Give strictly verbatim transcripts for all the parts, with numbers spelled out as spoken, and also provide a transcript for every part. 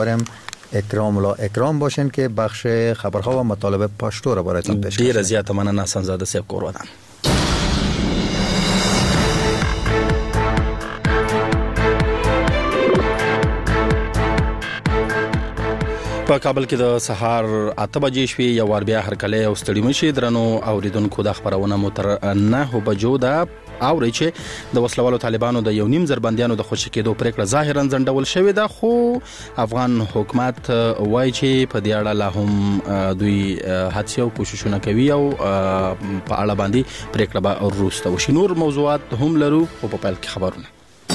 اکرام الله اکرام باشین که بخش خبرها و مطالب پشتو را برایتان پیش ډیر زیاته مننه سنزاده صاحب کورودان. په کابل کې د سهار اته بجې شوې یو وار بیا هرکلی او ستړي مشي درنو اوریدونکو د خبرونه مو تر نهو بجو ده اوري چې د وسلوالو طالبانو د یو نیم زر بندیانو د خوشي کېدو پریکړه ظاهرا ځنډول شوې ده، خو افغان حکومت وایي چې په دې اړه لا هم دوی هڅې او کوششونه کوي او په اړه باندې پریکړه به وروسته وشي. نور موضوعات هم لرو او په پیل کې خبرونه.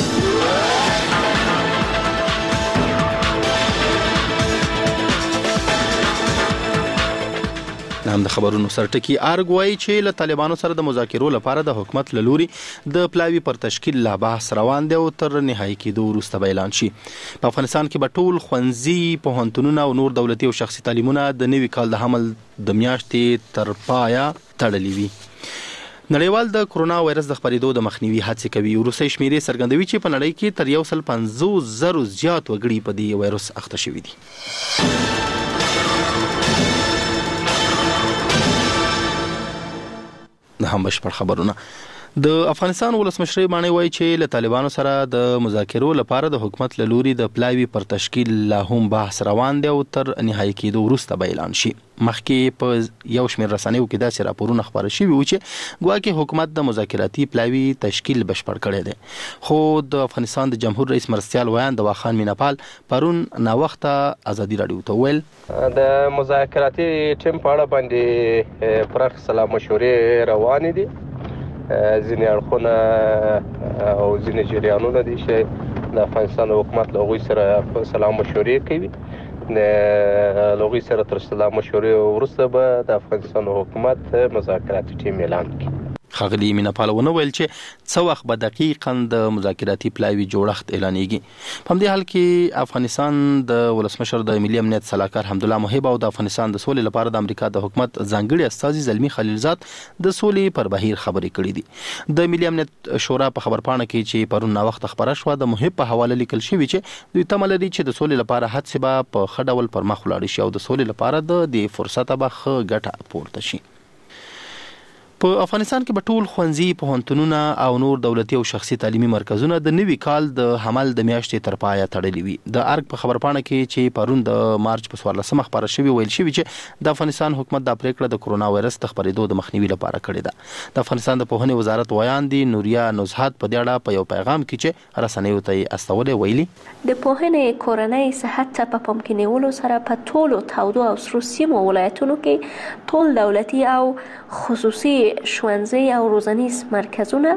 هم د خبرونو سرټکی ارګ وایي چې له طالبانو سره د مذاکرو لپاره د حکومت له لوري د پلاوي پر تشکیل لا بحث روان دی او تر نهایي کېدو وروسته به اعلان شي. په افغانستان کې به ټول ښوونځي، پوهنتونونه او نور دولتي او شخصي تعلیمونه د نوي کال د حمل د میاشتې تر پایه تړلي وي. نړیوال د کرونا وایرس د خپرېدو د مخنیوي هڅې کوي. وروستۍ شمیرې څرګندوي چې په نړۍ کې تر یو سل پنځوس زرو زیات وګړي په دې وایرس اخته شوي دي. د هم بشپړ خبرونه. د افغانستان ولسمشر مانی وایي چې له طالبانو سره د مذاکرو لپاره د حکومت له لوري د پلاوي پر تشکیل لا هم بحث روان دی او تر نهایي کېدو وروسته به اعلان شي. مخکې په یو شمېر رسنیو کې داسې راپورونه خپاره شوي وو چې ګواکې حکومت د مذاکراتي پلاوي تشکیل بشپړ کړی دی، خو د افغانستان د جمهور رئیس مرستیال ویاند واخان میناپال پرون ناوخته ازادي راډیو ته ویل د مذاکراتي ټیم په اړه باندې پراخ سلا مشورې روانې دي. ځینې اړخونه او ځینې جریانونه دي چې د افغانستان حکومت له هغوی سره سلا مشورې کوي. د هغوی سره تر سلا مشورې وروسته به د افغانستان حکومت مذاکراتي ټیم اعلان کړي. ښاغلي میناپال ونه ویل چې څه وخت به دقیقاً د مذاکراتي پلاوي جوړښت اعلانېږي. په همدې حال کې افغانستان د ولسمشر د ملي امنیت سلاکار حمدالله محب او د افغانستان د سولې لپاره د امریکا د حکومت ځانګړي استازي زلمي خلیلزاد د سولې پر بهیر خبرې کړې دي. د ملي امنیت شورا په خبرپاڼه کې چې پرون ناوخته خبره شوه د محب په حواله لیکل شوي چې دوی تمه لري چې د سولې لپاره هڅې به په ښه ډول پر مخ ولاړې شي او د سولې لپاره د دې فرصته به ښه ګټه پورته شي. په افغانستان کې به ټول ښوونځي، پوهنتونونه او نور دولتي او شخصي تعلیمي مرکزونه د نوي کال د حمل د میاشتې تر پایه تړلي وي. د ارګ په خبرپاڼه کې چې پرون د مارچ په څوارلسمه خپاره شوي ویل شوي چې د افغانستان حکومت دا پریکړه د کرونا وایرس د خپرېدو د مخنیوي لپاره کړې ده. د افغانستان د پوهنې وزارت ویاندې نوریا نزهت په دې اړه په یو پیغام کې چې رسنیو ته یې استولی ویلي د پوهنې کورنۍ صحت ته په پام کې نیولو سره په ټولو تودو او سرو سیمو ولایتونو کې ټول دولتي او خصوصي ښوونځي او روزنیز مرکزونه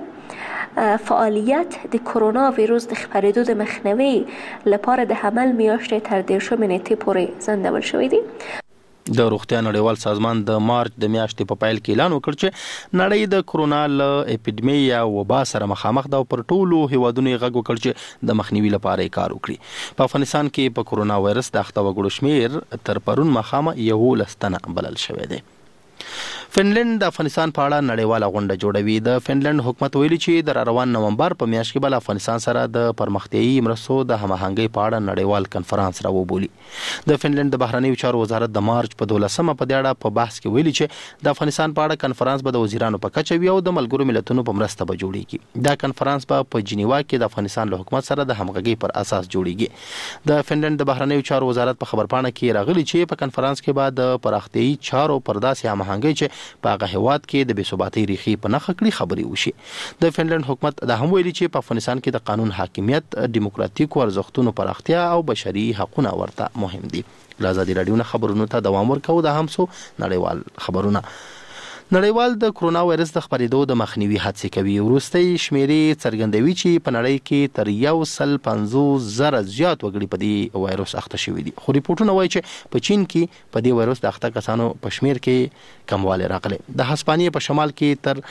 فعالیت د کرونا ویروس د خپرېدو د مخنیوي لپاره د حمل میاشتې تر دېرشمې نیټې پورې ځنډول شوي دي. د روغتیا نړیوال سازمان د مارچ د میاشتې په پیل کې اعلان وکړ چې نړۍ د کرونا له اپیډمي یا وبا سره مخامخ ده او پر ټولو هیوادونو یې غږ وکړ چې د مخنیوي لپاره یې کار وکړي. په افغانستان کې په کرونا وایرس د اخته وګړو شمېر تر پرون مخامه یولس تنه بلل شوی دی. فنلند د افغانستان په اړه نړیواله غونډه جوړوي. د فنلند حکومت ویلي چې د روان نومبر په میاشت کې به افغانستان سره د پرمختیایي مرستو د هماهنګۍ په اړه نړیوال کنفرانس راوبولي. د فنلند د بهرنیو چارو وزارت د مارچ په دولسمه په دې اړه په بحث کې ویلي چې د افغانستان په اړه کنفرانس به د وزیرانو په کچه وي او د ملګرو ملتونو په مرسته به جوړیږي. دا کنفرانس به په جنیوا کې د افغانستان له حکومت سره د همغږۍ پر اساس جوړیږي. د فنلند د بهرنیو چارو وزارت په خبرپاڼه کې راغلي چې په کنفرانس کې به د پراختیایي چارو پر داسې هماهنګۍ چې په هغه هیواد کې د بې ثباتۍ ریښې په نښه کړي خبرې وشي. د فنلند حکومت دا هم ویلي چې په افغانستان کې د قانون حاکمیت، دیموکراتیکو ارزښتونو پراختیا او بشري حقونه ورته مهم دي. له ازادي راډیو نه خبرونو ته دوام ورکوو. د هم څو نړیوال خبرونه. نړیوال د کرونا وایرس د خپرېدو د مخنیوي هڅې کوي. وروستۍ شمیرې څرګندوي چې په نړۍ کې تر یو سل پنځوس زره زیات وګړي په دې وایرس اخته شوي دي، خو ریپورټونه وایي چې په چین کې په دې وایرس د اخته کسانو په شمیر کې کموالی راغلی. د هسپانیې په شمال کې تر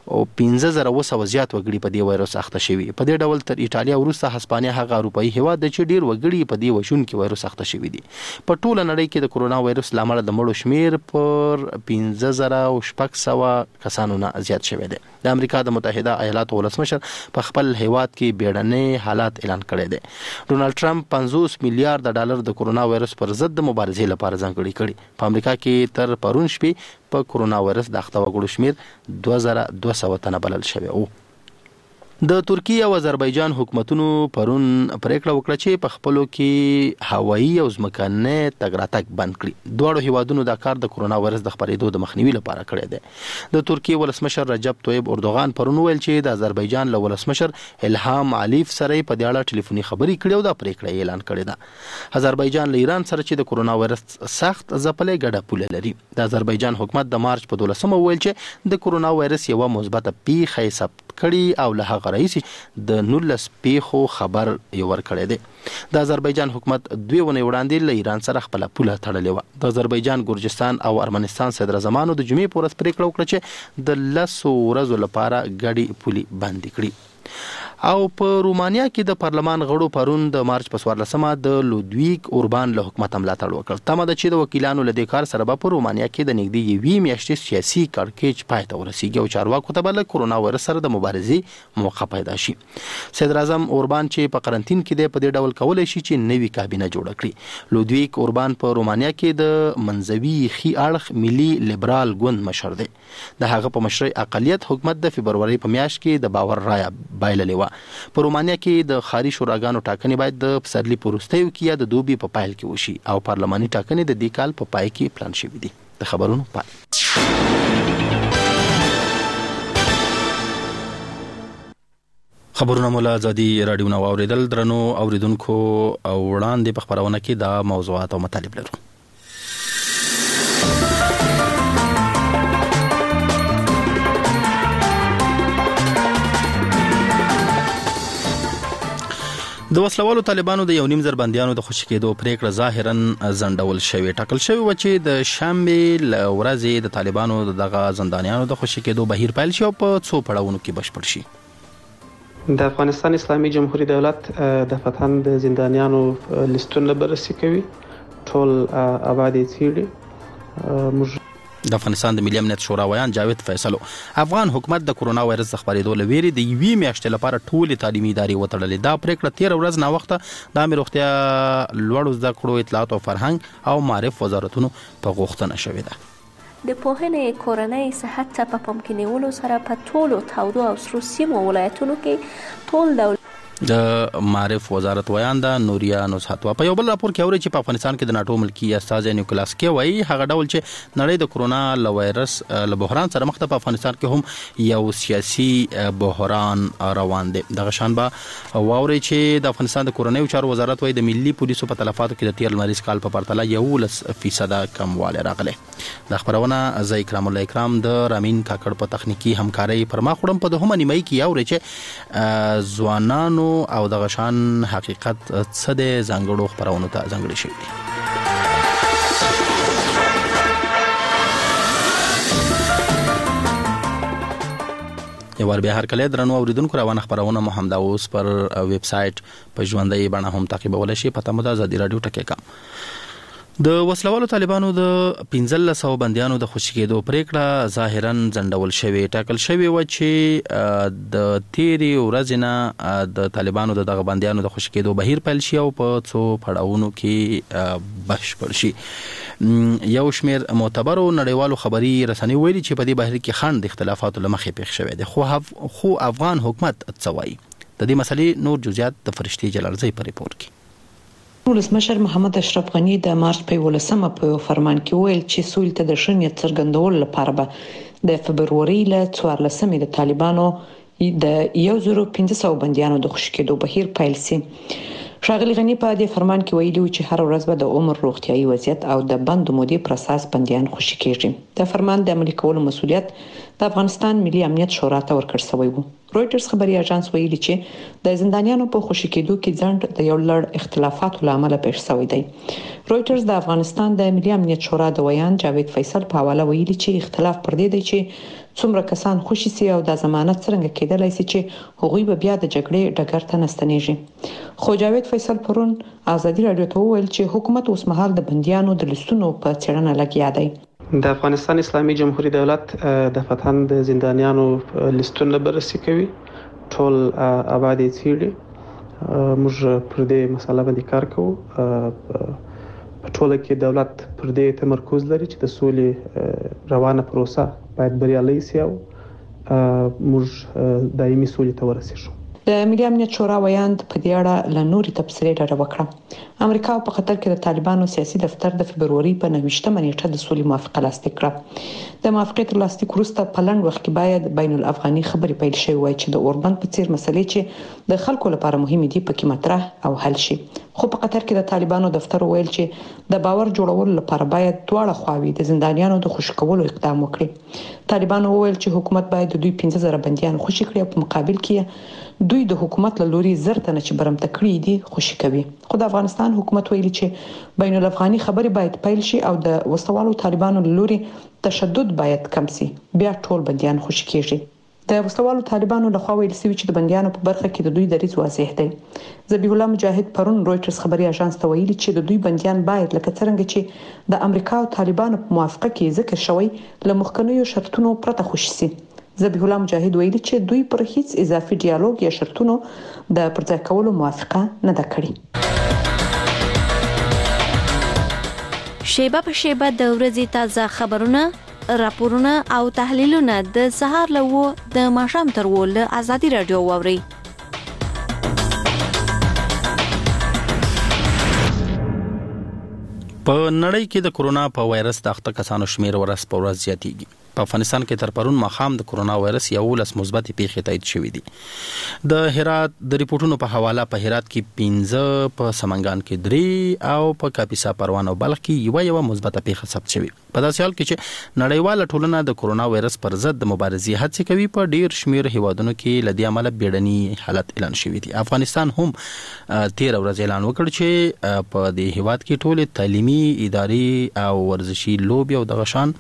او پنځه زره اوه سوه زیات وګړي په دې وایرس اخته شوي. په دې ډول تر ایټالیا وروسته هسپانیا هغه اروپایي هیواد دی چې ډیر وګړي په دې وژونکي وایرس اخته شوي دي. په ټوله نړۍ کې د کرونا وایرس له امله د مړو شمیر پر پنځه زره او شپږ سوه کسانو نه زیات شوی دی. د امریکا د متحده ایالاتو ولسمشر په خپل هیواد کې بیړنی حالات اعلان کړی دی. ډونالد ټرمپ پنځوس میلیارډ ډالر د کرونا وایرس پر ضد د مبارزې لپاره ځانګړي کړي. په امریکا کې تر پرون شپې په کرونا وایرس د اخته وګړو شمیر دوه زره دوه سوه تنه بلل شوی و. د ترکیه او آذربایجان حکومتونو پرون پریکړه وکړه چې په خپلو کې هوایي او ځمکني تګ راتګ بند کړي. دواړو هیوادونو دا کار د کرونا وایرس د خپرېدو د مخنیوي لپاره کړی دی. د ترکیه ولسمشر رجب طیب اردوغان پرون ویل چې د آذربایجان له ولسمشر الهام علیف سره په دې اړه ټلیفوني خبرې کړې او دا پریکړه اعلان کړې ده. آذربایجان له ایران سره چې د کرونا وایرس سخت ځپلې ګډه پوله لري. د آذربایجان حکومت د مارچ په دولسمه ویل چې د کرونا وایرس یو مثبته پیښه ثبت کړي او له هغه رئیس د نولس پیښو خبر یې ورکړی دی. د آذربایجان حکومت دوی ونې وړاندې له ایران سره خپل پوله تړلې و. د آذربایجان، ګورجستان او ارمنستان صدراعظمانو د جمعې په ورځ پریکړه وکړه چې د لسو ورځو لپاره ګډې پولې بندې کړي. او په رومانیا کې د پارلمان غړو پرون د مارچ په څوارلسمه د لودویک اوربان له حکومت ملاتړ وکړ. تمه ده چې د وکیلانو له دې کار سره به په رومانیا کې د نږدې یوې میاشتې سیاسي کړکېچ پای ته ورسیږي او چارواکو ته به له کرونا وایرس سره د مبارزې موقع پیدا شي. صدراعظم اوربان چې په قرنطین کې دی په دې ډول کولی شي چې نوې کابینه جوړه کړي. لودویک اوربان په رومانیا کې د منځوي ښي اړخ ملي لیبرال ګوند مشر دی. د هغه په مشرۍ اقلیت حکومت د فبرورۍ په میاشت کې د باور رایه بایللې وه. په رومانیا کې د ښاري شوراګانو ټاکنې باید د پسرلي په وروستیو کې یا د دوبي په پیل کې وشي او پارلماني ټاکنې د دې کال په پای کې پلان شوي دي. د خبرونو پای. خبرونه مولا ازادي رادیو نو اوریدل. درنو اوریدونکو او وړاندې په خبرونه کې دا موضوعات او مطالب لرو. د وسلوالو طالبانو د یو نیم زر بندیانو د خوشي کېدو پریکړه ظاهرا ځنډول شوې. ټاکل شوی و چې د شنبې ل ورځې د طالبانو دغه زندانیانو د خوشي کېدو بهیر پیل شي او په څو پړاوونو کې بشپړ شي. د افغانستان اسلامي جمهوریت دولت د فتن د زندانیانو لیستونه بررسي کوي. ټول آبادی څیړي. د افغانستان د ملي امنیت شورا ویان جاوید فیصلو افغان حکومت د کرونا وایرس د خپرېدو له ویرې د یوې میاشتې لپاره ټولې تعلیمي ادارې وتړلې. دا پریکړه تېره ورځ ناوخته د عامې روغتیا، لوړو زده کړو، اطلاعات او فرهنګ او معارف وزارتونو په غوښتنه شوې ده. د پوهنې کورنۍ صحت ته په پام کې نیولو سره په ټولو تودو او سرو سیمو ولایتونو کې ټول دولت د معارف وزارت ویان ده نوریا نصحتوا په یو بل راپور کې اوري چې په افغانستان کې د ناټو ملکی استازی نیکولاس کې وایي هغه ډول چې نړۍ د کرونا ل وایرس له بحران سره مخ ده، په افغانستان کې هم یو سیاسي بحران روان دی. دغه شان به واوري چې د افغانستان د کورنۍ چارو وزارت وایي د ملي پولیسو په تلفاتو کې د تیر لمریز کال په پرتله یولس فیصد کموالی راغلی. د خبرونه ز اکرام الله اکرام د رامین کاکړ په تخنیکی همکارۍ پر ما خړم په دهمه نیمه کې اوري چې ځوانانو او دغه شان حقیقت څه د ځانګړو خبرونو ته ځانګړي شوی دی. یو ور بیا هر کله درنو اوریدونکو روانه خبرونه مو همدا اوس پر ویب سټ په ژوندۍ بڼه هم تعقیبول شي. پته مو د ازادي رادیو ټکی کام. د وسلوالو طالبانو د پنځلس سوه بندیانو د خوشي کېدو پریکړه ظاهرا ځنډول شوې. ټاکل شوی و چې د تیرې ورځې نه د طالبانو د دغه بندیانو د خوشي کېدو بهیر پیل شي او په څو پړاوونو کې بشپړ شي. یو شمیر معتبرو نړیوالو خبري رسنۍ ویلي چې په دې بهیر کې خنډ د اختلافاتو له مخې پیښ شوی دی. خو خو افغان حکومت څه وایي؟ د دې مسلې نور جزئیات د فرشتي جلالزی په ریپورت کې. ولسمشر محمد اشرف غنی د مارچ په ولسمه په فرمان کې ویل چې سولې ته د شنیت څرګندول لپاره به د فبروري له څوارلسمې د طالبانو د یو زر پنځه سوه بندیانو د خوشي کېدو بهیر پیل شي. ښاغلي غنی په دې فرمان کې ویلي چې هر ورځ به د عمر، روغتیايي وضعیت او د بند مودې پر اساس بندیان خوشي کېږي. د فرمان د عملي کولو مسؤلیت د افغانستان ملي امنیت شورا ته ورکړل شوی و. رويټرز خبري اژانس ویلي چې د زندانیانو په خوشی کېدو کې ځند د یو لړ اختلافاتو لامل پیښ شوی دی. رويټرز د افغانستان د ملي امنیت شورا د ویان جاوید فیصل په حواله ویلي چې اختلاف پر دې دی چې څومره کسان خوشي سي او د ضمانت څنګه کېدلای شي چې هغوی به بیا د جګړې ډګر ته نستنیږي. خو جاوید فیصل پرون ازادي رادیو ته وویل چې حکومت اوس مهال د بنديانو د لیستونو په څېړنه لګیا دی. د افغانستان اسلامي جمهوریت دولت دفتن د زندانیانو لیستونه بررسي کوي، ټول آباد یې څېړي. موږ پر دې مسله باندې کار کوو. په ټوله کې دولت پر دې تمرکز لري چې د سولې روانه پروسه باید بریالۍ شي او موږ دایمي سولې ته ورسیږو. د ملي امنیت شورا ویاند په دې اړه له نوري تبصرې ډډه وکړه. امریکا په قطر کې د طالبانو سیاسي دفتر د فبروري په نوښتمه نیټه د سولې موافقه لاسلیک کړه. د موافقې تر لاسلیک وروسته په لنډ وخت کې باید بین الافغاني خبرې پیل شي وای چې د اوربند په څیر مسلې چې د خلکو لپاره مهمه دي پکې مطرح او حل شي. خو په قطر کې د طالبانو دفتر ویل چې د باور جوړولو لپاره باید دواړه خواوې د زندانیانو د خوشی کولو اقدام وکړي. طالبانو ویل چې حکومت باید د دوی پنځه زره بنديان خوشی کړي او په مقابل کې دوی د حکومت له لوري زر تنه چې برمته کړی دي خوشی کوي. خو د افغانستان حکومت ویلي چې بین الافغاني خبرې باید پیل شي او د وسوالو طالبانو له لوري تشدد باید کم شي. بیا ټول بنديان خوشی کیږي. د وسوالو طالبانو له خوا ویل شوی چې د بنديانو په برخه کې د دوی دریځ واضح دی. ذبیح الله مجاهد پرون رويټرز خبري اژانس ته ویلي چې د دوی بنديان باید لکه څنګه چې د امریکا او طالبانو په موافقه کې ذکر شوی له مخکنیو شرطونو پرته خوشی سي. ذبیح الله مجاهد ویلي چې دوی پر هیڅ اضافي ډیالوګ یا شرطونو د پرځای کولو موافقه نه ده کړې. شیبه په شیبه د ورځې تازه خبرونه، راپورونه او تحلیلونه د سهار له و د ماښام تر و له ازادي رادیو واوري. په نړۍ کې د کورونا په وایرس د اخته کسانو شمیر ورځ په ورځ زیاتېږي. په افغانستان کې تر پرون ماښام د کورونا وایرس یولس مثبت پیښې تایید شوې دي. د هرات د ریپورتونو په حواله په هرات کې پنځه، په سمنګان کې درې او په کاپیسا، پروان او بلخ کې یو یو مثبت پیښه ثبت شوې. په داسې حال کې چې نړیواله ټولنه د کورونا وایرس پر ضد د مبارزې هڅې کوي، په ډیر شمیر هیوادونو کې لدی عمله بیړني حالت اعلان شوی دی. افغانستان هم تیر ورځ اعلان وکړ چې په دې هیواد کې ټول تعلیمي ادارې او ورزشي لوبي او د غشان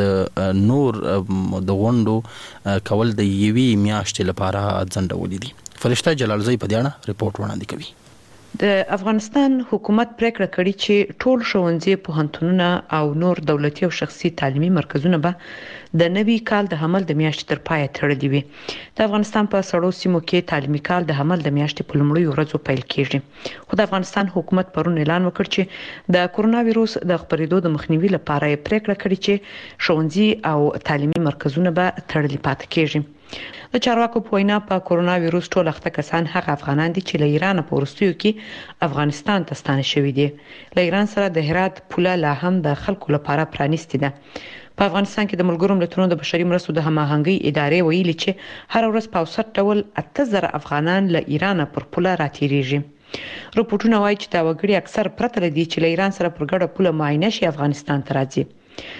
د نور د غونډو کول د یوي میاشتې لپاره ځنډولې دي. فرشته جلالزئی په دې اړه ریپورت وړاندې کوي. د افغانستان حکومت پریکړه کړې چې ټول ښوونځي، پوهنتونونه او نور دولتي او شخصي تعلیمي مرکزونه به د نوي کال د حمل د میاشتې تر پایه تړلي وي. د افغانستان په سړو سیمو کې تعلیمي کال د حمل د میاشتې په لومړیو ورځو پیل کیږي. خو د افغانستان حکومت پرون اعلان وکړ چې د کورونا وایروس د خپرېدو د مخنیوي لپاره یې پریکړه کړې چې ښوونځي او تعلیمي مرکزونه به تړلي پاتې کیږي. د چارواکو په وینا په کورونا وایروس ټول اخته کسان هغه افغانان دي چې له ایران په وروستیو کې افغانستان ته ستانه شوي دي. له ایران سره د هرات پوله لا هم د خلکو لپاره پرانیستې ده. په افغانستان کې د ملګرو ملتونو د بشري مرستو د هماهنګۍ ادارې ویلي چې هر ورځ په اوسط ډول اته زره افغانان له ایران پر پوله راتېریږي. رپورټونه وایي چې دا وګړي اکثر پرته لدی چې له ایران سره پر ګډه پوله معاینه شي افغانستان ته راځي.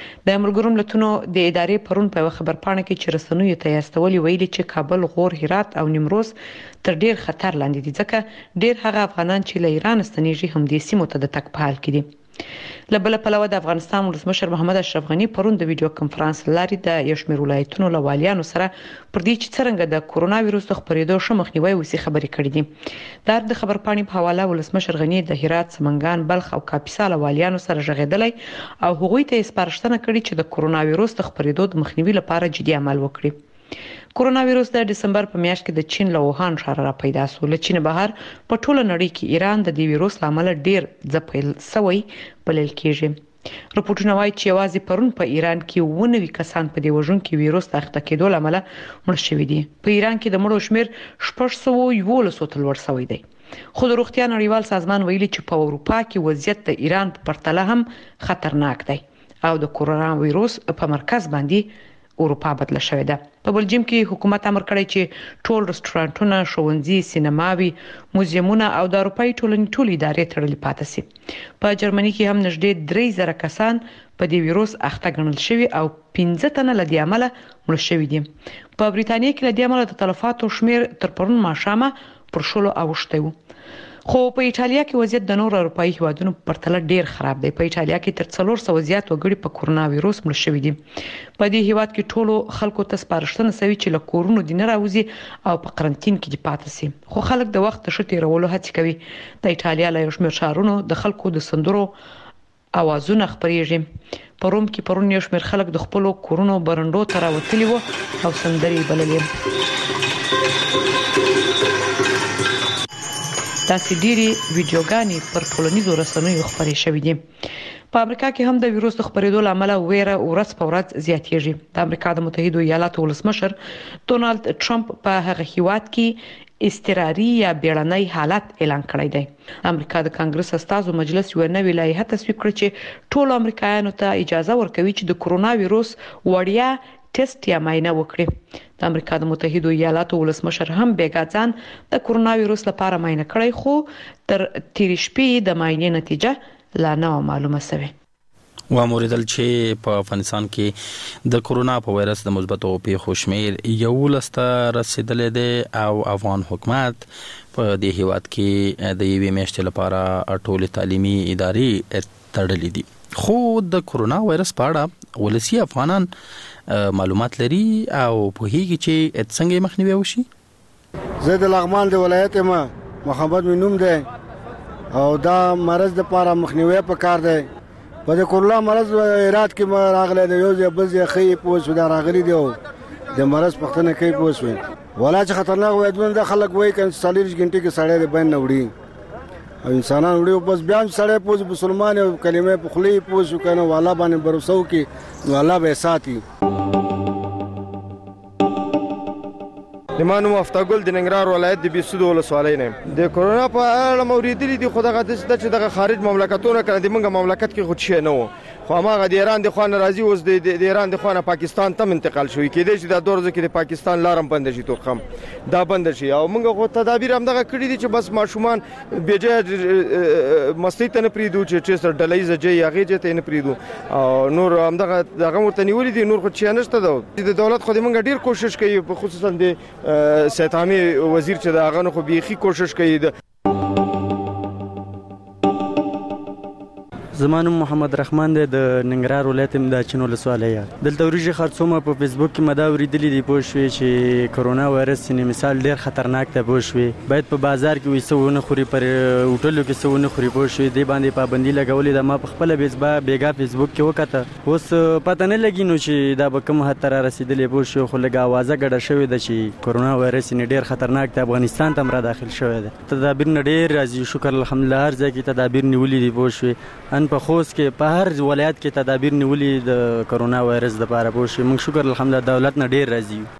د ملګرو ملتونو د ادارې پرون په خبرپاڼه کې چې رسنیو ته یاستولي ویلي چې کابل، غور، هرات او نیمروز تر ډیر خطر لاندې دي، ځکه ډیر هغه افغانان چې له ایران ستنیږي هم د سیمو ته د تګ په حال کې دي. له بل پلوه د افغانستان ولسمشر محمد اشرف غنی پرون د ویډیو کانفرنس لاري د یو شمېر ولایتونو له والیانو سره پر دې چې څنګه د کورونا وایروس د خپرېدو شه مخنیوي وسی خبرې کړې دي. د خبرپاڼې په حواله ولسمشر غنی د هرات، سمنګان، بلخ او کاپیسا له والیانو سره ژغېدلی او هغوی ته سپارښتنه کړې چې د کورونا وایروس د خپرېدو د مخنیوي لپاره جدي عمل وکړي. کورونا وایروس د دسمبر په میاشت کې د چین له ووهان ښار را پیدا شو. له چین بهر په ټوله نړۍ کې ایران د دې وایروس لامل ډیر ځپل سوی بلل کېږي. رپورټونه وایي چې یوازې پرون په ایران کې اووه نوي کسان په دې وژونکي وایروس د اخته کېدو له امله مړه شوي دي. په ایران کې د مړو شمېر شپږ سوه یولسو ته لوړ شوی دی. خو د روغتیا نړیوال سازمان ویلي چې په اروپا کې وضعیت د ایران په پرتله هم خطرناک دی او د کورونا وایروس په مرکز باندې اروپا بدله شوې ده. په بلجیم کې حکومت امر کړی چې ټول رستورانټونه، ښوونځي، سینماوي، موزیمونه او د اروپایي ټولنې ټول ادارې تړلې پاتې شي. په جرمني کې هم نږدې درې زره کسان په دې وایروس اخته ګڼل شوي او پنځه تنه له دې امله مړه شوي دي. په بریتانیا کې له دې امله د تلفاتو شمیر تر پرون ماښامه پر شلو اوښتی و. خو په ایټالیا کې وضعیت د نورو اروپایي هیوادونو په پرتله ډیر خراب دی. په ایټالیا کې تر څلور سوه زیات وګړي په کورونا وایروس مړه شوي دي. په دې هیواد کې ټولو خلکو ته سپارښتنه شوې چې له کورونو دې نه راوځي او په قرنطین کې دې پاتې شي. خو خلک د وخت د ښه تېرولو هڅې کوي. د ایټالیا له یو شمېر ښارونو د خلکو د سندرو اوازونه خپرېږي. په روم کې پرون یو شمېر خلک د خپلو کورونو برنډو ته راوتلي وو او سندرې بللې. داسې ډېرې ویډیوګانې پر ټولنیزو رسنیو خپرې شوې دي. په امریکا کې هم د ویروس د خپرېدو له امله ویره ورځ په ورځ زیاتېږي. د امریکا د متحدو ایالاتو ولسمشر ډونالد ټرمپ په هغه هیواد کې اضطراري یا بیړنی حالت اعلان کړی دی. امریکا د کانګرس استازو مجلس یو نوې لایحه تصویب کړه چې ټولو امریکایانو ته اجازه ورکوي چې د کورونا ویروس وړیا ټیسټ یا معاینه وکړي. د امریکا د متحدو ایالاتو ولسمشر هم بیګا ځان د کورونا ویروس لپاره معاینه کړی، خو تر تیرې شپې د معاینې نتیجه لا نه معلومه شوې. واموریدل چې په افغانستان کې د کورونا په وایرس د مثبتو پیښو شمیر یولس ته رسیدلی دی او افغان حکومت په دې هیواد کې د یوې میاشتې لپاره ټولې تعلیمي ادارې تړلې دي. خو د کورونا وایرس په اړه ولسی افغانان معلومات لري او پوهیږي چې څنګه مخنیوي وشي. زه د لغمان د ولایت ما محمد منوم دی او دا مرض د لپاره مخنیوي پکار دی. په د کورونا مرض ایراد کې ما راغلی دی، یو ځای بل ځای ښه پوه شو دا راغلی دی او د مرض پوښتنه کوي پوه شوې. ولا چې خطرناک وایي دا خلک وایي که څلېرویشت غنټې کې سړی د بین نه وړي او انسانان وړي، بس بیا هم سړی پوه شو مسلمان او کلمې په خولې پوه شو که نه والله باندې بروسه وکړي نو الله به یې ساتي. زما نوم افتاګل د ننګرهار ولایت د بېسود ولسوالۍ نه. د کورونا په اړه مې اورېدلي دي، خو دغه داسې ده چې دغه خارج مملکتونه که نه د موږ مملکت کې خو شی نه و، خو هماغه د ایران د خوا نه راځي، اوس د ایران د خوا نه پاکستان ته انتقال شوي. کېدای شي دا دوه ورځو کې د پاکستان لار هم بنده شي، توخم دا بنده شي. او موږ خو تدابیر همدغه کړي دي چې بس ماشومان بېجایه مستۍ ته نه پرېږدو، چې چې ډله ییزه ځای هغې ځای ته یې نه پرېږدو او نور همدغه هغه ورته نیولي دي. نور خو شی نشته ده. د دولت خو د موږ ډېر کوشش کوي، خصوصا د سید عامې وزیر چې د هغه نه خو بیخي کوشش کوي. زما نوم محمد رحمان دی، د ننګرهار ولایت یم د اچین ولسوالۍ. دلته وریجې خرڅومه. په فیسبوک کې مې دا اورېدلي دي پوه شوې چې کورونا وایرس یعنې مثال ډېر خطرناک دی پوه شوې. باید په بازار کې وي څه ونه خوري، پر هوټلو کې څه ونه خوري پوه شوې. دې باندې پابندي لګولې ده. ما په خپله بیګا فیسبوک کې وکته، اوس پته نه لګي نو چې دا به کوم حد ته را رسېدلې پوه شوې. خو لږه اوازه ګډه شوې ده چې کورونا وایرس یعنې ډېر خطرناک دی، افغانستان ته هم را داخل شوی دی. تدابیر نه ډېر راځي، شکر الحمدلله هر ځای کې تدابیر نیولي دي پوه شوې. ان په خوست کې په هر ولایت کې تدابیر نیولي د کورونا وایرس لپاره پوه شوې. موږ شکر الحمدلله دولت نه ډېر راضي یو.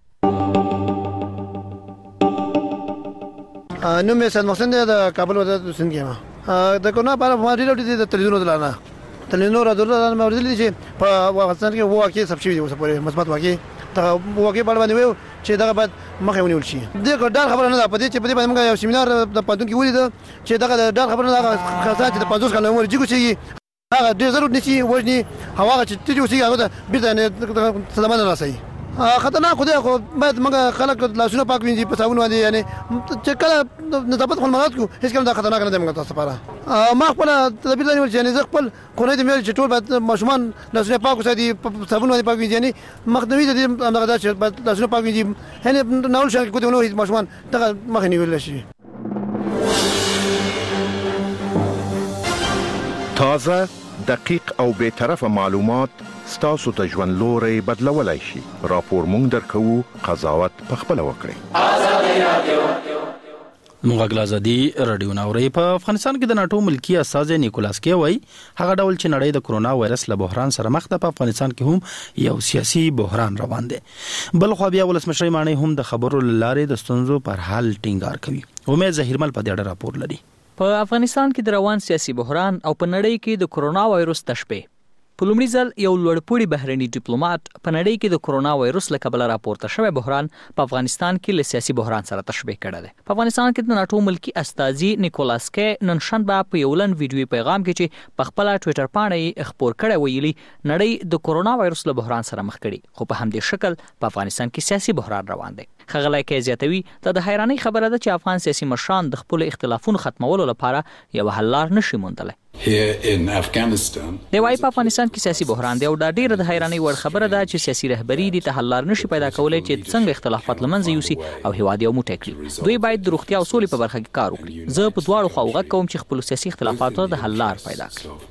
نوم یې سید محسن دی، د کابل ولایت سند کې یم. د کورونا په اړه ما ډېر اورېدلي د تلویزیونو د لاره تلویزیونو راډیو مې اورېدلي چې په افغانستان کې اووه واقعې ثبت شوي دي اوس پورې مثبت واقعې. دغه واقعې په اړه باندې وایو چې دغه باید مخه ونیول شي. دغه ډار خبره نه ده په دې چې په دې باندې موږ یو سیمینار د پوهنتون کې ولیده چې دغه ډار خبره نه ده. هغه کسان چې د پنځوس کاله عمر جګ اوسېږي هغه ډېر ضرور نیسي وژني، او هغه چې تیږي اوسېږي هغه ته بېرته صدمه نه رسوي. خطرناک خو دی، خو باید موږ خلک لاسونه پاک وینځي په صابون باندې، یعنې چې کله نظافت خپل مراعات کړو هېڅکله دا خطرناک نه دی موږ تاسو لپاره. ما خپله تدابیر دا نیول چې یعنې زه خپل کورنۍ ته مې ویل چې ټول باید ماشومان لاسونه پاک وساتي، په صابون باندې پاک وینځي، یعنې مخنیوي د دې همدغه ده چې باید لاسونه پاک وینځي، یعنې ناول شیان کې ګوتې ونه وهي ماشومان، دغه مخه نیول شي. تازه، دقیق او بی‌طرفه معلومات ستاسو ته ژوند لوری بدلولای شي. راپور مونږ درکوو، قضاوت پخپله وکړئ. موږ غږ ازادي رادیو ناوري. په افغانستان کې د ناټو ملکی استازی نیکولاس کی وایي هغه ډول چې نړۍ د کورونا وایرس له بحران سره مخ ده، په افغانستان کې هم یو سیاسي بحران روان دی. بل خو بیا ولسمشر مانی هم د خبرو لارې د ستونزو پر حل ټینګار کوي. امید ظهیرمل په دې اړه راپور لري. په افغانستان کې د روان سیاسي بحران او په نړۍ کې د کورونا وایرس تشبیه په لومړي ځل یو لوړپوړي بهرني ډیپلوماټ په نړۍ کې د کرونا وایروس له کبله راپورته شوی بحران په افغانستان کې له سیاسي بحران سره تشبیه کړی دی. په افغانستان کې د ناټو ملکی استازي نیکولاس کې نن شنبه په یو لنډ ویډیوي پیغام کې چې په خپل ټوئیټر باندې یې خپور کړی ویلي نړۍ د کرونا وایروس له بحران سره مخ کړي، خو په همدې شکل په افغانستان کې سیاسي بحران روان دی. ښاغلی کې زیاتوي دا د حیرانۍ خبره ده چې افغان سیاسي مشران د خپل اختلافونو ختمولو لپاره یو حل لار نشي موندلی. دی وايي په افغانستان کې سیاسي بحران دی او دا ډیره د حیرانۍ وړ خبره ده چې سیاسي رهبري دې ته حل لار نشي پیدا کولی چې څنګه اختلافات له منځه یوسي او هیواد یو موټی کړي. دوی باید د روغتیا او سولې په برخه کې کار وکړي. زه په دواړو خواو غږ کوم چې خپلو سیاسي اختلافاتو د حل لار پیدا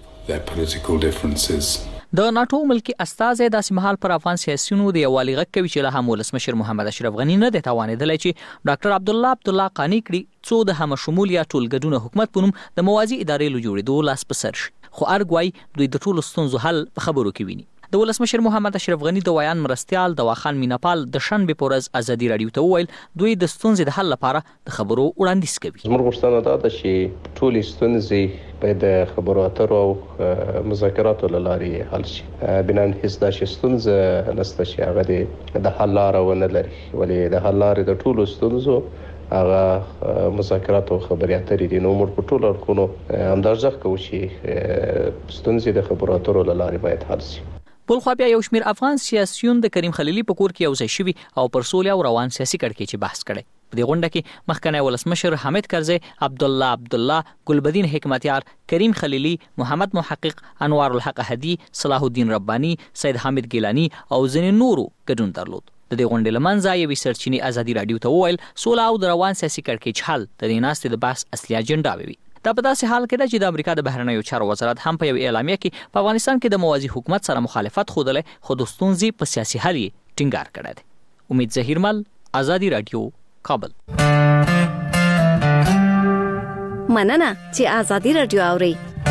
کړي. د ناټو ملکی استازی داسې مهال پر افغان سیاسيونو د یووالي غږ کوي چې له هم ولسمشر محمد اشرف غني نه دی توانېدلی چې ډاکټر عبدالله عبدالله قانع کړي څو د هم شمول یا ټولګډونه حکومت په نوم د موازي ادارې له جوړېدو لاس په سر شي. خو ارګ وایي دوی د ټولو ستونزو حل په خبرو کې ویني. د ولسمشر محمد اشرف غني د ویان مرستیال دواخان میناپال د شنبې په ورځ ازادي راډیو ته وویل دوی د ستونزې د حل لپاره د خبرو وړاندیز کوي. زموږ غوښتنه دا ده چې ټولې ستونزې باید د خبرو اترو او مذاکراتو له لارې حل شي. بنان هیڅ داسې ستونزه نشته چې هغه د حل لاره ونه لري، ولې د حل لارې د ټولو ستونزو هغه مذاکرات او خبرې اترې دي. نو موږ په ټولو اړخونو همدا کوو چې ستونزې د خبرو اترو له لارې باید حل شي. بل خو بیا یو شمیر افغان سیاسيون د کریم خلیلي په کور کې یو ځای شوي او پر سولې او روان سیاسي کړکېچ چې بحث کړی. په دې غونډه کې مخکنی ولسمشر حامد کرزی، عبدالله عبدالله، ګلبدین حکمتیار، کریم خلیلي، محمد محقق، انوار الحق هدي، صلاح الدین رباني، سید حامد ګیلانی او ځینې نورو ګډون درلود. د دې غونډې له منځه یوې سرچینې ازادي راډیو ته وویل سوله او د روان سیاسي کړکېچ حل د دې ناستې د بحث اصلي اجنډا وي. دا په داسې حال کې ده چې د امریکا د بهرنیو چارو وزارت هم په یو اعلامیه کې په افغانستان کې د موازي حکومت سره مخالفت ښودلی، خو د ستونزې په سیاسي حل یې ټینګار کړی دی. امید ظهیرمل، ازادي راډیو، کابل. مننه چې ازادي راډیو اورئ.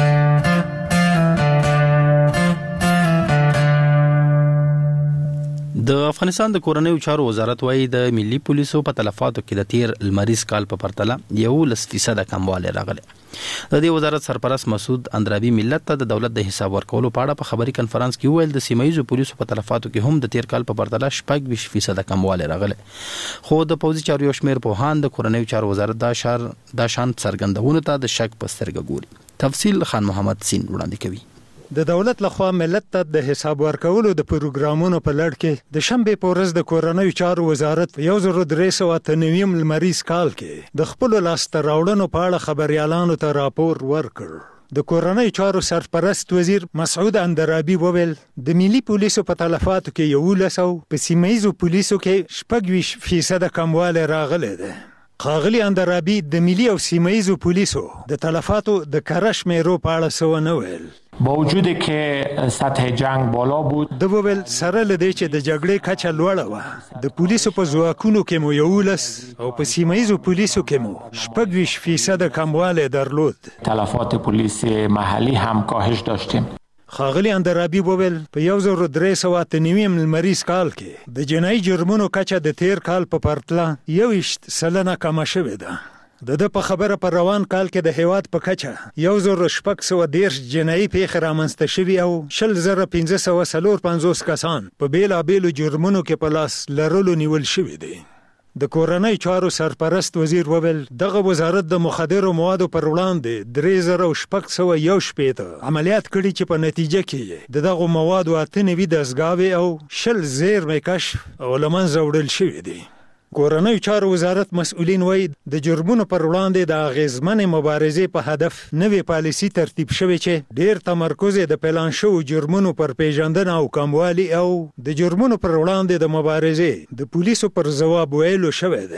د افغانستان د کورنیو چارو وزارت وايي د ملي پولیسو په تلفاتو کې د تیر المریز کال په پرتله یو لس فیصد کموالی راغلی. د دې وزارت سرپرست مسعود اندرابي ملت ته د دولت د حساب ورکولو په اړه په خبري کنفرانس کې وویل د سیمایي پولیسو په تلفاتو کې هم د تیر کال په پرتله شپږ ویشت فیصد کموالی راغلی. خو د پوځي چارو یو شمیر پوهان د کورنیو چارو وزارت دا شار دا شان څرګندونو ته د شک په سترګه ګوري. تفصیل خان محمد سین وړاندې کوي. د دولت لخوا ملت ته د حساب ورکولو د پروګرامونو په لړ کې د شنبې په ورځ د کورنیو چارو وزارت یو زر درې سوه اته نوي لمریز کال کې د خپل لاسته راوړنو په اړه خبريالانو ته راپور ورکړ. د کورنیو چارو سرپرست وزیر مسعود اندرابي وویل د ملي پولیسو په تلفاتو کې یولس او په سیمایي پولیسو کې شپږ ویشت فیصد کموالی راغلی دی. ښاغلي اندرابي د ملي او سیمایي پولیسو د تلفاتو د کره شمیرو په اړه څه ونه ویل. با وجود که سطح جنگ بالا بود د وویل سره لدی چې د جګړې کچه لوړه وه د پولیسو په ځواکونو کې مو یولس او په سیمایي پولیسو کې مو شپږ ویشت فیصد کموالی درلود. تلفات پلیس محلی هم کاهش داشتیم. ښاغلي اندرابي وویل په یو زر درې سوه اته نوي لمریز کال کې د جنایي جرمونو کچه د تیر کال په پرتله یوویشت سلنه کمه شوې ده. د د په خبره پر روان کال کې د هیواد په کچه یو زر شپږ سوه دېرش جنایي پیښې رامنځته شوي او شل زره پنځه سوه څلور پنځوس کسان په بېلابېلو جرمونو کې په لاس لرلو نیول شوي دي. د کورنۍ چارو سرپرست وزیر وویل دغه وزارت د مخدرو موادو پر وړاندې درې زره شپږ سوه یو شپېته عملیات کړي چې په نتیجه کې د دغو موادو اته نوي دستګاوې او شل زیرمې کشف او له منځه وړل شوي دي. کورنیو چارو وزارت مسؤلین وایي د جرمونو پر وړاندې د اغیزمنې مبارزې په هدف نوې پالیسي ترتیب شوې چې ډېر تمرکز د پلان شوو جرمونو پر پیژندنه او کموالي او د جرمونو پر وړاندې د مبارزې د پولیسو پر ځواب ویلو شوی دی.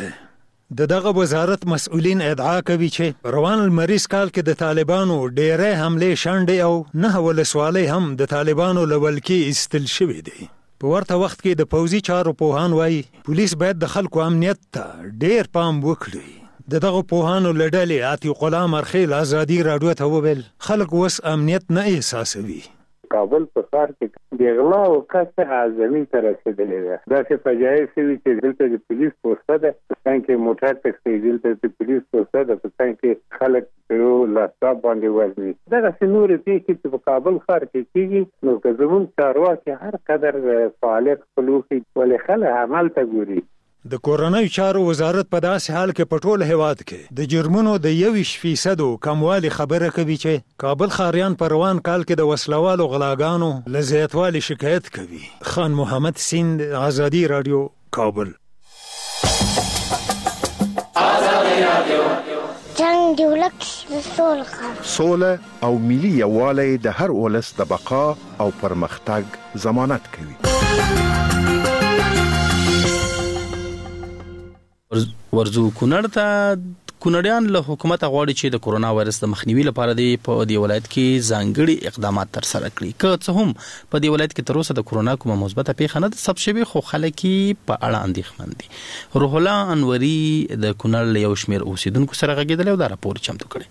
د دغه وزارت مسؤلین ادعا کوي چې روان المریز کال کې د طالبانو ډېرې حملې شنډې او نه ولسوالۍ هم د طالبانو له ولکې ایستل شوي دي. په ورته وخت کې د پوځي چارو پوهان وایي پولیس باید د خلکو امنیت ته ډېر پام وکړي. د دغه پوهانو له ډلې عتیق الله مرخیل ازادي راډیو ته وویل خلک اوس امنیت نه احساسوي. کابل په ښار کې د غلا او کسه زمين ته رسیدلې ده. دا چې فجایع شوي چې دلته د پولیس پوسټه ده، په څنګ کې موټر ټکسي دلته د پولیس پوسټه ده، په څنګ کې خلک یو لاپټاپ باندې وزني. دغه نورې پیښې چې په کابل ښار کې کېږي، نو که زموږ چارواکي هر قدر فعالیت خلوصي ولې خلک عمل ته ګوري. د کورنۍ چارو وزارت په داسې حال کې په ټول هیواد کې د جرمونو د یویش فیصدو کموالي خبره کوي چې کابل ښاریان په روان کال کې د وسلوالو غلاګانو له زیاتوالي شکایت کوي. خان محمد سیند، آزادي رادیو، کابل. جنگ دی ولک سوله سوله او ملي یووالی د هر ولس د بقا او پرمختګ ضمانت کوي. ورزو کونړ ته کونړیان له حکومت غواړي چې د کرونا وایرس د مخنیوي لپاره د په دې ولایت کې ځانګړي اقدامات تر سره کړي. که څه هم په دې ولایت کې تر اوسه د کرونا کومه مثبته پیښه نه ده ثبت شوې، خو خلک په اړه اندېښمن دي. روح الله انوري د کونړ له یو شمېر اوسیدونکو سره غږېدلی او دا راپور چمتو کړی.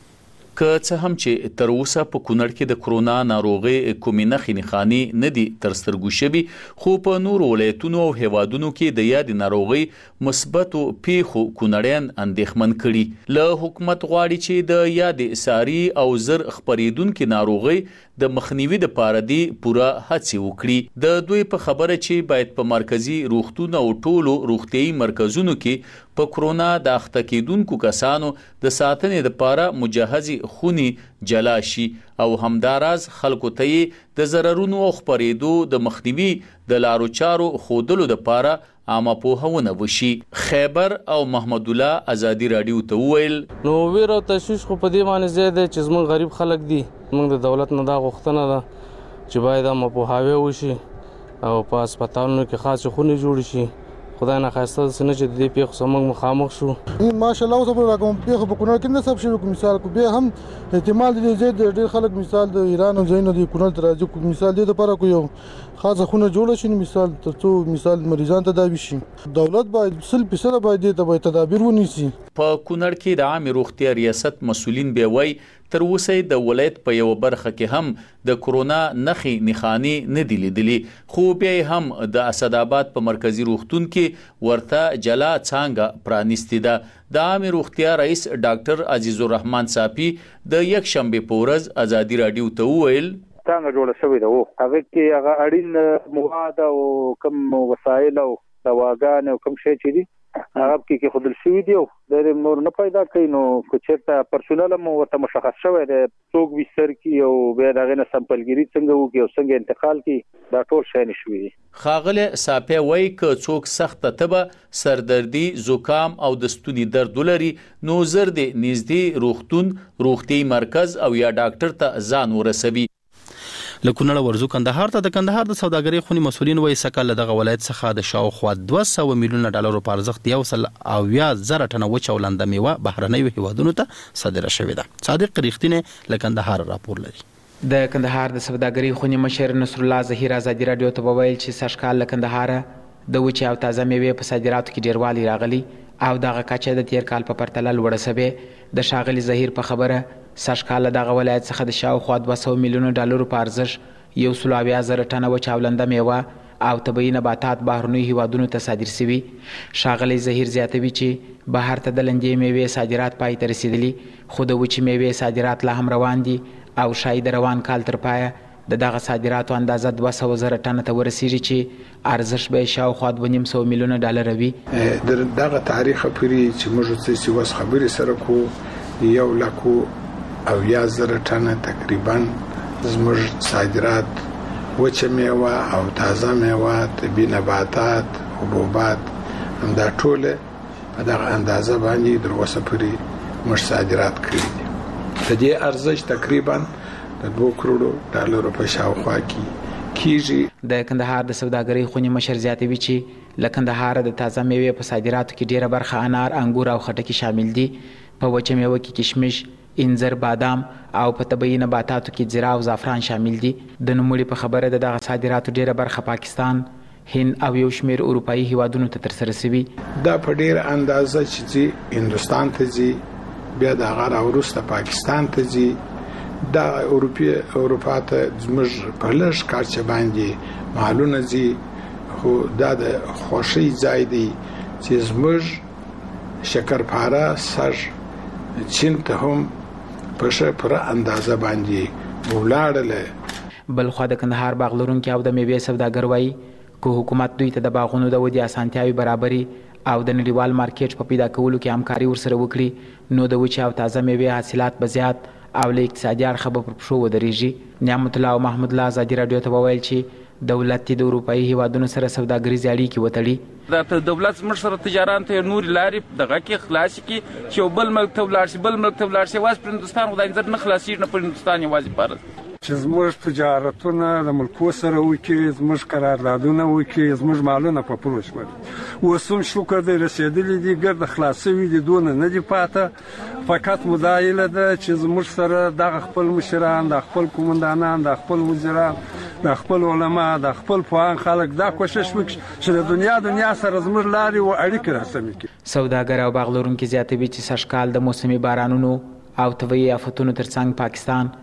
که څه هم چې تر اوسه په کونړ کې د کرونا ناروغي کومې نښې نښانې نه دي تر سترګو شوي، خو په نورو ولایتونو او هیوادونو کې د یادې ناروغۍ مثبتو پیښو کونړیان اندېښمن کړي. له حکومت غواړي چې د یادې ساري او زر خپرېدونکې ناروغۍ د مخنیوي لپاره دی پوره هڅې وکړي. د دوی په خبره چې باید په مرکزی روغتون او ټولو روغتيایي مرکزونو کې په کرونا د اخته کېدونکو کسانو د ساتنې لپاره مجهزي خوني جلا شي او همداراز خلکو ته د ضررونو او خپرېدو د مخنیوي د لارو چارو خودلو لپاره عامه پوهونه وشي. خیبر او محمد الله آزادي رادیو ته وویل نو ویره او تشویش خو په دې معنی زیاده چې زموږ غریب خلک دي، موږ د دولت نه دا غوښتنه ده چې باید عامه پوهاوی وشي او په هسپتالونو کې خاص خونې جوړ شي. خدای نه خواسته سنه چې د دې پیښو سمون مخامخ شو. ماشاءالله اوس په راکوم پیښو په کونړ کې نه سب شي. مثال کو به هم احتمال دي چې ډېر خلک مثال د ایران او زینو د کونړ تر راځي، کو مثال دې لپاره کو یو خاصه خونه جوړ شي، مثال ترڅو مثال مریضان تداوي شي. دولت باید سل فیصد باید ته تدابیر ونیسي. په کونړ کې د عام روغتیا ریاست مسولین به وای تر اوسه د ولایت په یو برخه کې هم د کرونا نښې نښانې نه دي لیدلې، خو بیا هم د اسداباد په مرکزی روغتون کې ورته جلا څانګه پرانیستې ده. د عام روغتیا رئیس ډاکټر عزیز الرحمن صافی د یک شنبه په ورځ آزادي رادیو ته وویل څنګه جوړه شوې ده، هغه کې هغه اړین مواد او کم وسایل او دواګان او کم شی چې دي هغه کې خودل شوی دی او د نور نه پیدا کوي. نو که چېرته پرسونل مو ورته مشخص شوی دی څوک وستر کی او بیا دغه نه سمپلګری څنګه وکي او څنګه انتقال کی، دا ټول شی نشوي. خاغله صافی وای ک څوک سخت تبه سردردي زکام او د ستوني درد لري نو زر دي نږدې روغتون روغتي مرکز او یا ډاکټر ته ځان ورسوي. لکونړ ورزو کندهار ته د کندهار د سوداګرۍ خونی مسولین وایي سکه له دغه ولایت څخه د شاوخوا دوه سوه میلیونه ډالرو په ارزښت یو سل اویا زره ټنه وچه او لنده میوه بهرنیو هیوادونو ته صادره شوې ده. صادق ریښتینې له کندهار راپور لري. د کندهار د سوداګرۍ خونی مشر نصر الله ظهیر آزادي رادیو ته وویل چې سږکال له کندهار د وچه او تازه میوې په صادراتو کې ډیروالی راغلی او دغه کچه د تیر کال په پرتله لوړه شوې. د ښاغلي ظهیر په خبره سږکال دغه ولایت څخه د شاوخوا دوه سوه میلیونه ډالرو په ارزښت یو سل اویا زره ټنه وچه او لنده میوه او طبیعي نباتات بهرنیو هیوادونو ته صادر شوي. ښاغلی ظهیر زیاتوي چې بهر ته د لندې میوې صادرات پای ته رسیدلي، خو د وچې میوې صادرات لا هم روان دي او شاید د روان کال تر پایه د دغه صادراتو اندازه دوه سوه زره ټنه ته ورسیږي چې ارزښت به شاوخوا دوه نیم سوه میلیونه ډالره وي. د دغه تاریخ پورې چې موږ څه اوس خبرې سره کوو یو لکو اویا زره ټنه تقریبا زموږ صادرات وچه میوه او تازه میوه طبیعي نباتات حبوبات همدا ټوله په دغه اندازه باندې تر اوسه پورې موږ صادرات کړي دي. د دې ارزښت تقریبا د دوه کروړو ډالرو په شاوخوا کې کیږي. د کندهار د سوداګرۍ خونی مشر زیاتوي چې له کندهار د تازه میوې په صادراتو کې ډیره برخه انار، انګور او خټکي شامل دي. په وچه میوه کې کشمش، انځر، بادام او په طبیعي نباتاتو کې زیره او زعفران شامل دي. د نوموړي په خبره د دغه صادراتو ډیره برخه پاکستان، هند او یو شمیر اروپایي هیوادونو ته ترسره شوي. دا په ډیره اندازه چې ځي هندوستان ته ځي، بیا د هغه راوروسته پاکستان ته ځي، دا اروپا اروپا ته زموږ په لږ کارچه باندې مالونه ځي خو دا د خوښۍ ځای دی چې زموږ شکرپاره سر چین ته هم په ښه پوره اندازه باندې ولاړله. بل خو د کندهار باغ لرونکي او د میوې سوداګر وایي که حکومت دوی ته د باغونو د ودې اسانتیاوې برابري او د نړیوال مارکیټ په پیدا کولو کې همکاري ورسره وکړي نو د وچې او تازه میوې حاصلات به زیات او له اقتصادي اړخه به پر پښو ودرېږي. نعمت الله او محمود الله ازادي راډیو ته وویل چې دولت د اروپایي هیوادونو سره سوداګریزې اړیکې وتړي. دا دولت زموږ سره تجاران ته نور لارې دغه کې خلاص کی چې یو بل ملک ته ولاړ شي بل ملک ته ولاړ شي واس پر هندستان خدای نظر نه خلاصي نه پر هندستان یوازې پاره چې زموږ تجارتونه د ملکو سره وکړي زموږ قراردادونه وکړي زموږ مالونه په پروش وري اوس هم شکر دی رسېدلي دي ګرد خلاصوي دي دونه نه دي پاته فقط مدایله ده چې زموږ سره دغه خپل مشران د خپل قومندانان د خپل وزیران د خپل علما د خپل پوهان خلک دا کوشش وکړي چې د دنیا دنیا سره زموږ لارې او اړیکې راسمې کړي. سوداګر او باغ لرونکي زیاتوي چې سږکال د موسمي بارانونو او طبیعي آفتونو ترڅنګ پاکستان